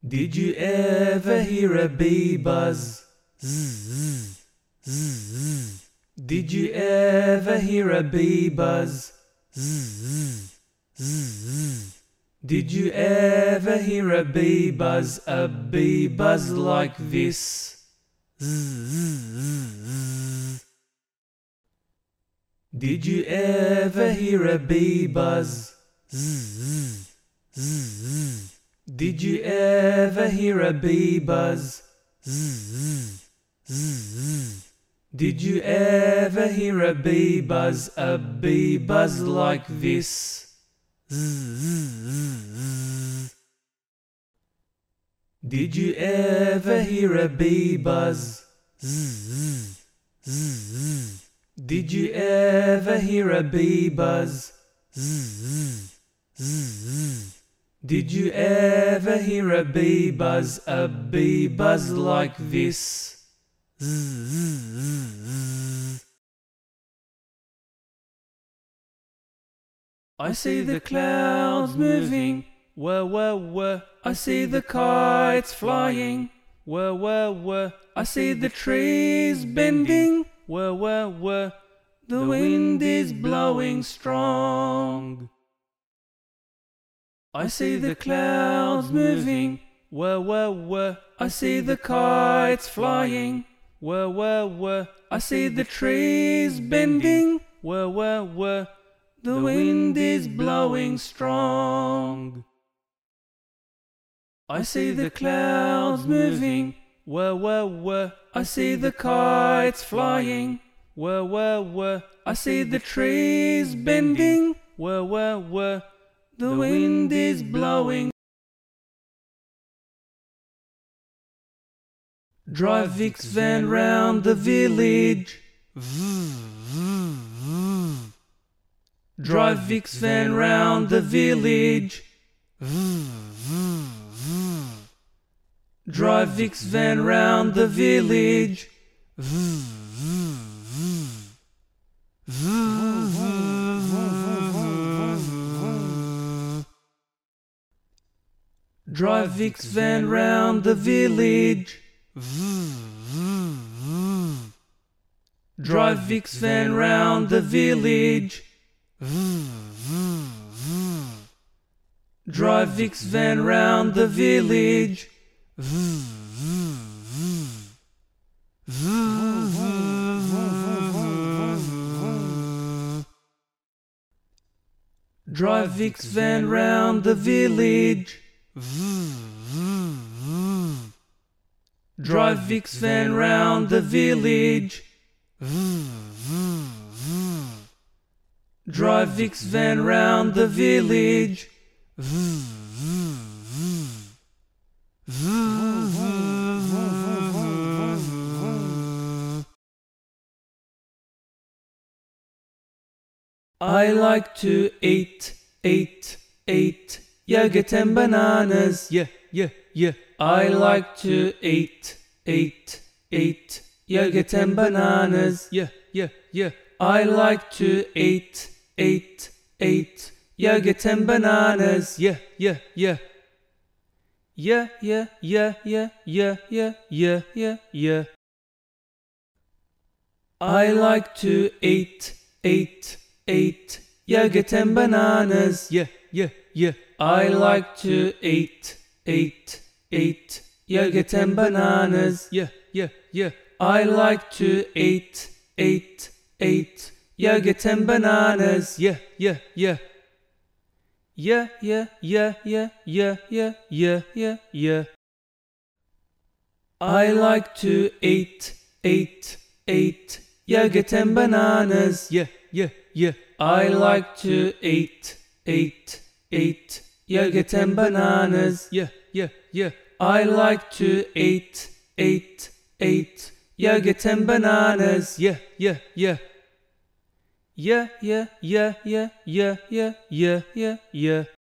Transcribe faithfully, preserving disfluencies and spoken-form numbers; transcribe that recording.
Did you ever hear a bee buzz? Zzz, zzz, zzz. Did you ever hear a bee buzz? Zzz, zzz, zzz. Did you ever hear a bee buzz? A bee buzz like this. Zzz, zzz, zzz. Did you ever hear a bee buzz? Zzz, zzz, zzz. Did you ever hear a bee buzz? Zzz, zzz, zzz. Did you ever hear a bee buzz? A bee buzz like this. Zzz, zzz, zzz. Did you ever hear a bee buzz? Zzz, zzz, zzz. Did you ever hear a bee buzz? Zzz, zzz, zzz. Did you ever hear a bee buzz? A bee buzz like this. Zzz, zzz, zzz. I see the clouds moving, whir, whir, whir. I see the kites flying, whir, whir, whir. I see the trees bending, whir, whir, whir. The wind is blowing strong. I see the clouds moving, whir, whir, whir. I see the kites flying, whir, whir, whir. I see the trees bending, whir, whir, whir. The wind is blowing strong. I see the clouds moving, whir, whir, whir. I see the kites flying, whir, whir, whir. I see the trees bending, whir, whir, whir. The wind is blowing. Drive Vic's van round the village. Drive Vic's van round the village. Drive Vic's van round the village. Drive Vic's van round the village. Drive Vic's van round the village. Drive Vic's van round the village. Drive Vic's van round the village. Drive Vic's van round the village. Drive Vic's van round the village. I like to eat, eat, eat yogurt and bananas. Yeah, yeah, yeah. I like to eat, eat, eat yogurt and bananas. Yeah, yeah, yeah. I like to eat, eat, eat yogurt and bananas. Yeah, yeah, yeah. Yeah, yeah, yeah, yeah, yeah, yeah, yeah, yeah, yeah. I like to eat, eat, eat yogurt and bananas. Yeah, yeah, yeah. I like to eat, eat, eat yogurt and bananas. Yeah, yeah, yeah. I like to eat, eat, eat yogurt and bananas. Yeah, yeah, yeah. Yeah, yeah, yeah, yeah, yeah, yeah, yeah, yeah, yeah. I like to eat, eat, eat yogurt and bananas. Yeah, yeah, yeah. I like to eat, eat, eat yogurt and bananas. Yeah, yeah, yeah. I like to eat, eat, eat yogurt and bananas. Yeah, yeah, yeah. Yeah, yeah, yeah, yeah, yeah, yeah, yeah, yeah, yeah.